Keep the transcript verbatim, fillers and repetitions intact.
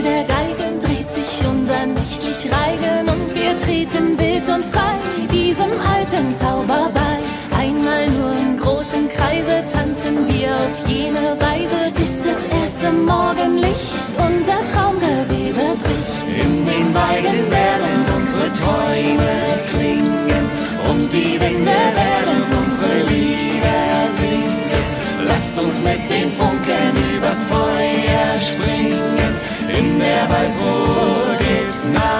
Spiel der Geigen dreht sich unser nächtlich Reigen und wir treten wild und frei diesem alten Zauber bei. Einmal nur im großen Kreise tanzen wir auf jene Weise, bis das erste Morgenlicht unser Traumgewebe bricht. In den Weiden werden unsere Träume klingen und die Winde werden unsere Lieder singen. Lasst uns mit den Funken übers Feuer springen, in der Waldburg ist Nacht.